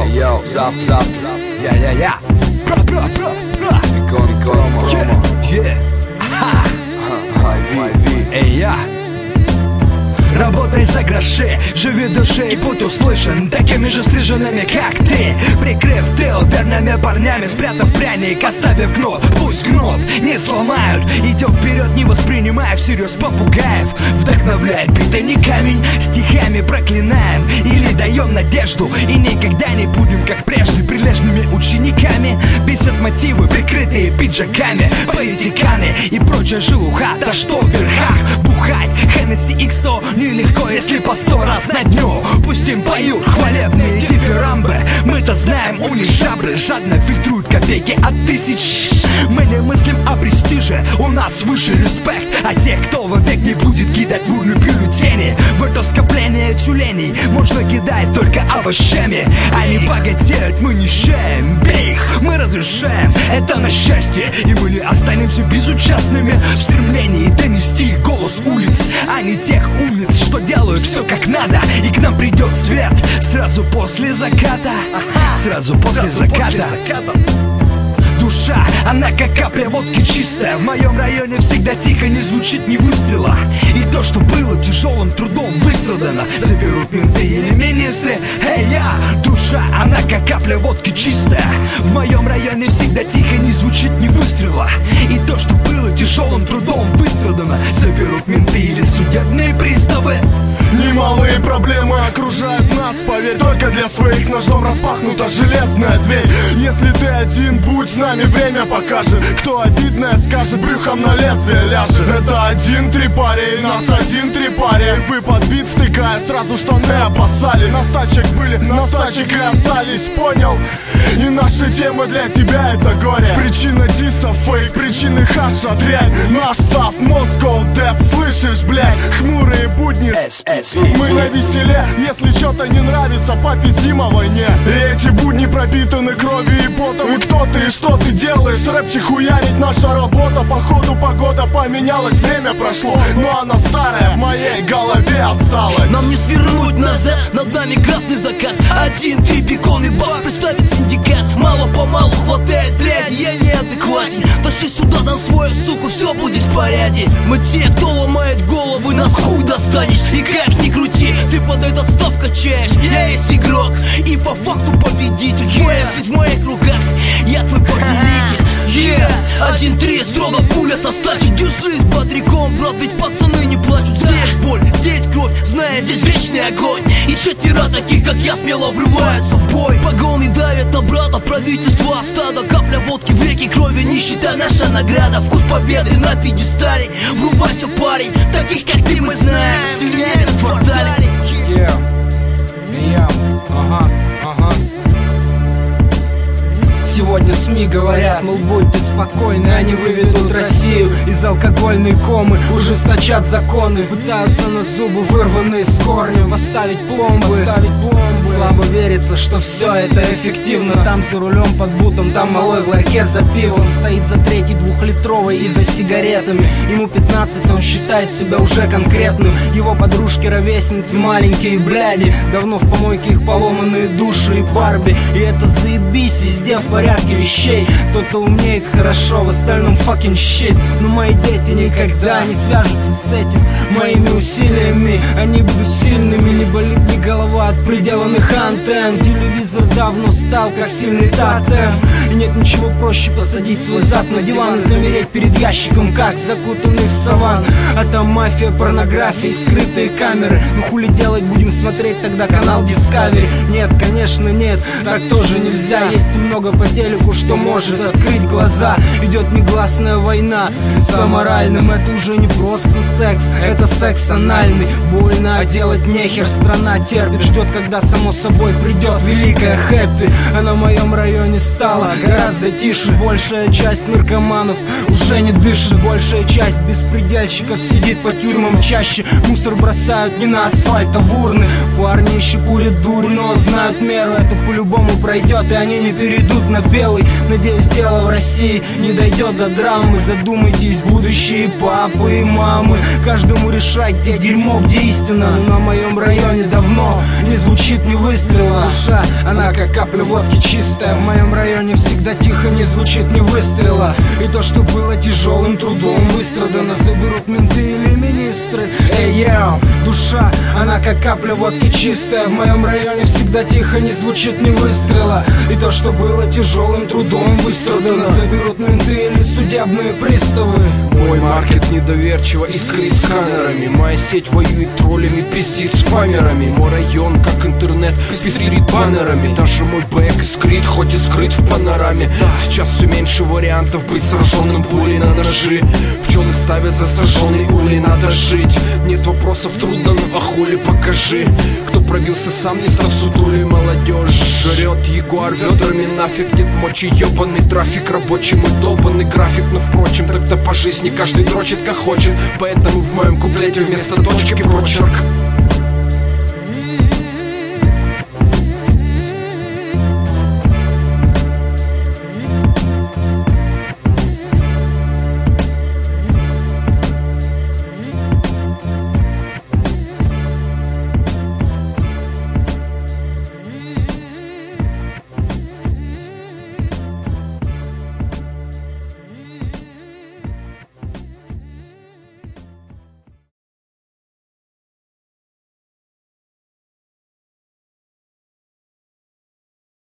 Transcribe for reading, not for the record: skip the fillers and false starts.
Yo, zap, zap. Я. Икон, Эй, я. Работай за гроши, живи души и будь услышан такими же стриженными, как ты. Прикрыв тыл верными парнями, спрятав пряник, оставив кнут. Пусть кнут не сломают, идем вперед, не воспринимая всерьез попугаев. Вдохновляет бита не камень, стихами проклинаем или даем надежду. И никогда не будем, как прежде, прилежными учениками. Бесят мотивы, прикрытые пиджаками, политиканы и прочая шелуха. Да что в верхах бухать, Хеннесси XO нелегко, если по 100 раз на дню. Пусть им поют хвалебные дифирамбы, мы-то знаем, у них шабры жадно фильтруют копейки от тысяч. Мы не мыслим о престиже, у нас выше респект. А тех, кто вовек не будет кидать в урны бюллетени, в это скопление тюленей можно кидать только овощами. Они богатеют, мы нищаем, бей их, мы разрешаем это на счастье. И мы не останемся безучастными в стремлении донести голос улиц, а не тех умниц, что делают все как надо. И к нам придет свет сразу после заката. Сразу после заката. Душа, она как капля водки чистая. В моем районе всегда тихо, не звучит ни выстрела. И то, что было тяжелым трудом выстрадано, заберут менты или министры. Эй, я, душа, она как капля водки чистая. В моем районе всегда тихо, не звучит ни выстрела. И то, что было тяжелым трудом выстрадано, заберут менты или судебные приставы. Немалые проблемы окружают нас, поверь, только для своих ножом распахнута железная дверь. Если ты один, будь с нами, время покажет. Кто обидное скажет, брюхом на лезвие ляжет. Это 1-3 пари, и нас 1-3 пари. Вы подбит, втыкая сразу, что не опасали. На стачек были, на стачек и остались, понял? И наши темы для тебя это горе. Причина диса фейк, причины хаша дрянь. Наш став Moscow Depp, слышишь, блядь? Хмурые будни. Мы на веселе, если что-то не нравится, попиздим о войне. И эти будни пропитаны кровью и потом. И кто ты и что ты делаешь? Рэпчик хуярить наша работа. Походу погода поменялась, время прошло, но она старая в моей голове осталась. Нам не свернуть назад, над нами красный закат. 1-3 бекон и бак, представить синдикат. Мало-помалу хватает пряди, я неадекватен. Тащи сюда, дам свою суку, все будет в порядке. Мы те, кто ломает головы, нас хуй достанешь. И как ни крути, ты под этот став качаешь. Я есть игрок и по факту победитель. Твоя жизнь в моих руках, я твой повелитель. 1-3, строго пуля со стачи. Держись бодряком, брат, ведь пацаны не плачут. Здесь боль, здесь кровь, зная, здесь вечный огонь. И четверо таких, как я, смело врываются в бой. Погоны давят на брата, правительство стада. Капля водки в реке крови, нищета наша награда. Вкус победы на пьедестале. Врубайся, парень, таких как ты мы знаем. Стреляют в квартале. Сегодня СМИ говорят, мол, будьте спокойны, они выведут Россию из алкогольной комы, ужесточат законы, пытаются на зубы вырванные с корнем поставить пломбы. Слабо верится, что все это эффективно. Там за рулем под бутом, там малой в ларьке за пивом стоит за третий двухлитровой и за сигаретами. Ему 15, он считает себя уже конкретным. Его подружки ровесницы маленькие бляди, давно в помойке их поломанные души и Барби. И это заебись, везде в порядке вещей. Кто-то умеет хорошо, в остальном fucking shit. Но мои дети никогда не свяжутся с этим. Моими усилиями они будут сильными. Не болит ни голова от приделанных антенн. Телевизор давно стал как сильный тотем. И нет ничего проще посадить свой зад на диван и замереть перед ящиком, как закутанный в саван. А там мафия, порнография и скрытые камеры. Ну хули делать, будем смотреть тогда канал Discovery? Нет, конечно нет, так тоже нельзя. Есть и много по телеку, что может открыть глаза. Идет негласная война с аморальным. Это уже не просто секс, это секс анальный. Больно, а делать нехер, страна терпит. Ждет, когда само собой придет великая хэппи. А на моем районе стало гораздо тише. Большая часть наркоманов уже не дышит. Большая часть беспредельщиков сидит по тюрьмам чаще. Мусор бросают не на асфальт, а в урны. Парни еще курят дурь, но знают меру. Это по-любому пройдет, и они не перейдут на белый. Надеюсь, дело в России не дойдет до драмы. Задумайтесь, будущие папы и мамы. Каждому решать, где дерьмо, где истина. Но на моем районе давно не звучит ни выстрела. Душа, она как капля водки чистая. В моем районе всегда тихо, не звучит ни выстрела. И то, что было тяжелым трудом, выстрадано заберут менты или министры. Эй, йоу, душа, она как капля водки чистая. В моем районе всегда тихо, не звучит ни выстрела. И то, что было тяжелым трудом, выстрадано заберут менты или судебные приставы. Мой маркет недоверчиво искрит сканерами. Моя сеть воюет троллями, пиздит спамерами. Мой район, как интернет, пестрит баннерами. Даже мой бэк искрит, хоть и скрыт в панораме. Сейчас все меньше вариантов быть сраженным пулей на ножи. Пчелы ставят за сожженный улей, надо жить. Нет вопросов, трудно, но а хули покажи. Кто пробился сам, не став сутулей. Молодежь жрет ягуар ведрами, нафиг нет мочи. Ебаный трафик, рабочий мой долбанный график. Но впрочем, так-то по жизни каждый дрочит как хочет. Поэтому в моем куплете вместо точки прочерк.